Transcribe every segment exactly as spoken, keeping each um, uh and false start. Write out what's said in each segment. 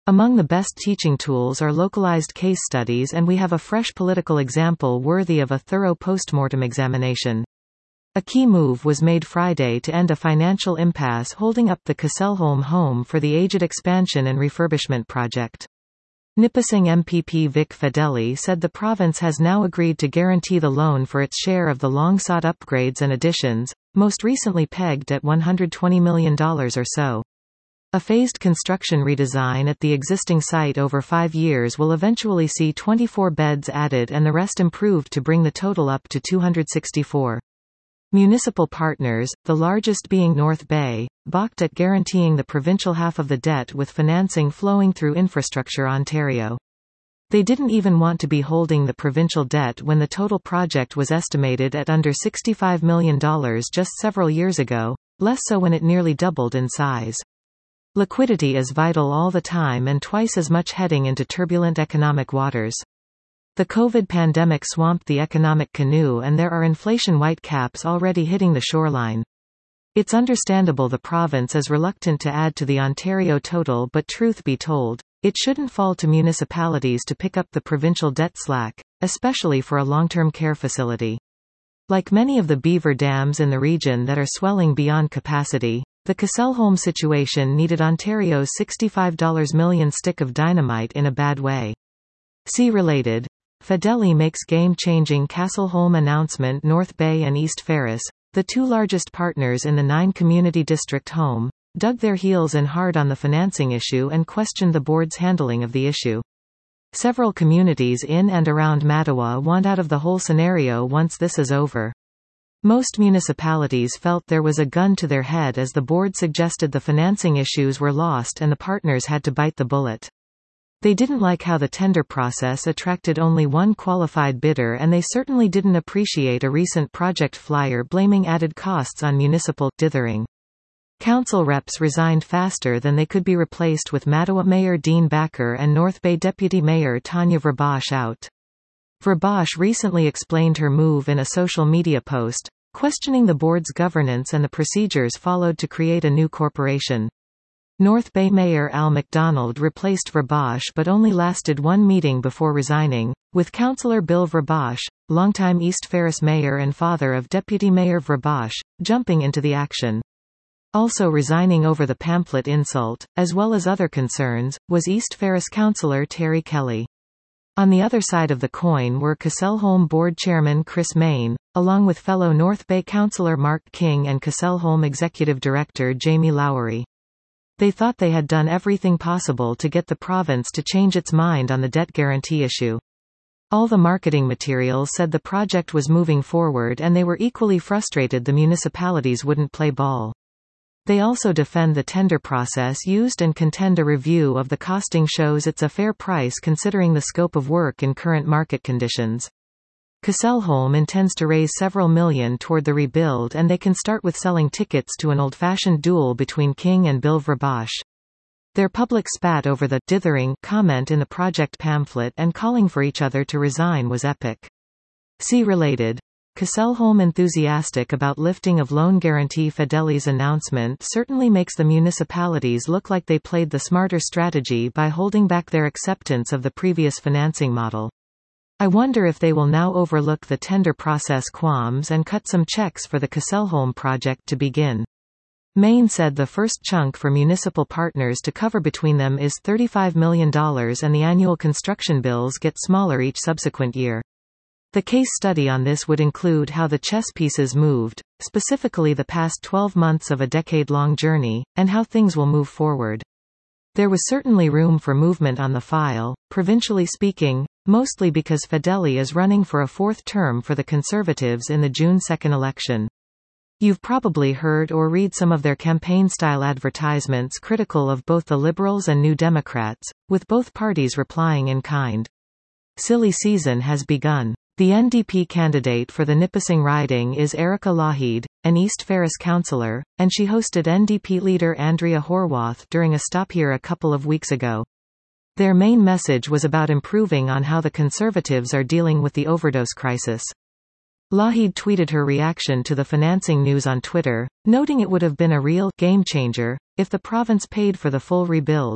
Among the best teaching tools are localized case studies, and we have a fresh political example worthy of a thorough postmortem examination. A key move was made Friday to end a financial impasse holding up the Kesselholm home for the aged expansion and refurbishment project. Nipissing M P P Vic Fedeli said the province has now agreed to guarantee the loan for its share of the long-sought upgrades and additions, most recently pegged at one hundred twenty million dollars or so. A phased construction redesign at the existing site over five years will eventually see twenty-four beds added and the rest improved to bring the total up to two hundred sixty-four. Municipal partners, the largest being North Bay, balked at guaranteeing the provincial half of the debt with financing flowing through Infrastructure Ontario. They didn't even want to be holding the provincial debt when the total project was estimated at under sixty-five million dollars just several years ago, less so when it nearly doubled in size. Liquidity is vital all the time and twice as much heading into turbulent economic waters. The COVID pandemic swamped the economic canoe and there are inflation whitecaps already hitting the shoreline. It's understandable the province is reluctant to add to the Ontario total, but truth be told, it shouldn't fall to municipalities to pick up the provincial debt slack, especially for a long-term care facility. Like many of the beaver dams in the region that are swelling beyond capacity, the Kesselholm situation needed Ontario's sixty-five million dollars stick of dynamite in a bad way. See related. Fedeli makes game-changing Kesselholm announcement. North Bay and East Ferris, the two largest partners in the nine-community district home, dug their heels in hard on the financing issue and questioned the board's handling of the issue. Several communities in and around Mattawa want out of the whole scenario once this is over. Most municipalities felt there was a gun to their head as the board suggested the financing issues were lost and the partners had to bite the bullet. They didn't like how the tender process attracted only one qualified bidder, and they certainly didn't appreciate a recent project flyer blaming added costs on municipal dithering. Council reps resigned faster than they could be replaced, with Mattawa Mayor Dean Backer and North Bay Deputy Mayor Tanya Verbosch out. Verbosch recently explained her move in a social media post, questioning the board's governance and the procedures followed to create a new corporation. North Bay Mayor Al MacDonald replaced Verbosch but only lasted one meeting before resigning, with Councillor Bill Verbosch, longtime East Ferris Mayor and father of Deputy Mayor Verbosch, jumping into the action. Also resigning over the pamphlet insult, as well as other concerns, was East Ferris Councillor Terry Kelly. On the other side of the coin were Kesselholm Board Chairman Chris Main, along with fellow North Bay Councillor Mark King and Kesselholm Executive Director Jamie Lowery. They thought they had done everything possible to get the province to change its mind on the debt guarantee issue. All the marketing materials said the project was moving forward, and they were equally frustrated the municipalities wouldn't play ball. They also defend the tender process used and contend a review of the costing shows it's a fair price considering the scope of work in current market conditions. Kesselholm intends to raise several million toward the rebuild, and they can start with selling tickets to an old-fashioned duel between King and Bill Verbosch. Their public spat over the dithering comment in the project pamphlet and calling for each other to resign was epic. See related. Kesselholm enthusiastic about lifting of loan guarantee. Fedeli's announcement certainly makes the municipalities look like they played the smarter strategy by holding back their acceptance of the previous financing model. I wonder if they will now overlook the tender process qualms and cut some checks for the Kesselholm project to begin. Maine said the first chunk for municipal partners to cover between them is thirty-five million dollars, and the annual construction bills get smaller each subsequent year. The case study on this would include how the chess pieces moved, specifically the past twelve months of a decade-long journey, and how things will move forward. There was certainly room for movement on the file, provincially speaking, mostly because Fedeli is running for a fourth term for the Conservatives in the June second election. You've probably heard or read some of their campaign-style advertisements critical of both the Liberals and New Democrats, with both parties replying in kind. Silly season has begun. The N D P candidate for the Nipissing riding is Erica Lougheed, an East Ferris councillor, and she hosted N D P leader Andrea Horwath during a stop here a couple of weeks ago. Their main message was about improving on how the Conservatives are dealing with the overdose crisis. Lougheed tweeted her reaction to the financing news on Twitter, noting it would have been a real game changer if the province paid for the full rebuild.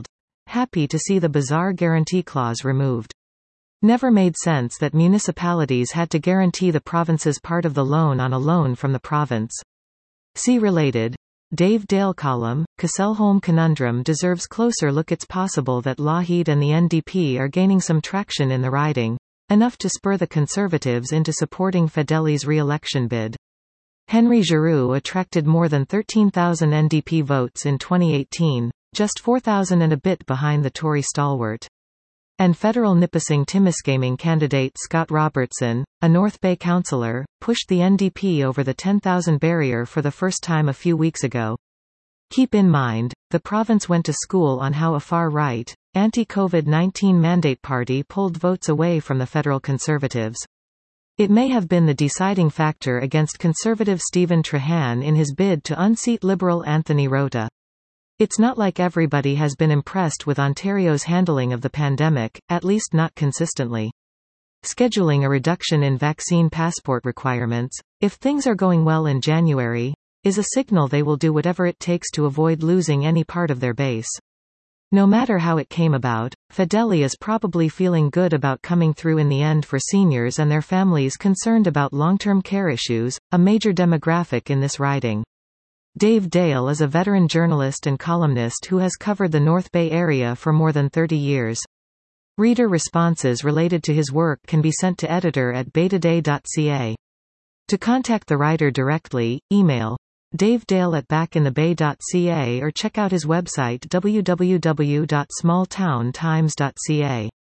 happy to see the bizarre guarantee clause removed. Never made sense that municipalities had to guarantee the province's part of the loan on a loan from the province. See related. Dave Dale column, Kesselholm conundrum deserves closer look. It's possible that Lougheed and the N D P are gaining some traction in the riding, enough to spur the Conservatives into supporting Fedeli's re-election bid. Henry Giroux attracted more than thirteen thousand N D P votes in twenty eighteen, just four thousand and a bit behind the Tory stalwart. And federal Nipissing Timiskaming candidate Scott Robertson, a North Bay councillor, pushed the N D P over the ten thousand barrier for the first time a few weeks ago. Keep in mind, the province went to school on how a far-right, anti-COVID nineteen mandate party pulled votes away from the federal Conservatives. It may have been the deciding factor against Conservative Stephen Trahan in his bid to unseat Liberal Anthony Rota. It's not like everybody has been impressed with Ontario's handling of the pandemic, at least not consistently. Scheduling a reduction in vaccine passport requirements, if things are going well in January, is a signal they will do whatever it takes to avoid losing any part of their base. No matter how it came about, Fedeli is probably feeling good about coming through in the end for seniors and their families concerned about long-term care issues, a major demographic in this riding. Dave Dale is a veteran journalist and columnist who has covered the North Bay area for more than thirty years. Reader responses related to his work can be sent to editor at betaday dot c a. To contact the writer directly, email davedale at backinthebay dot c a or check out his website w w w dot small town times dot c a.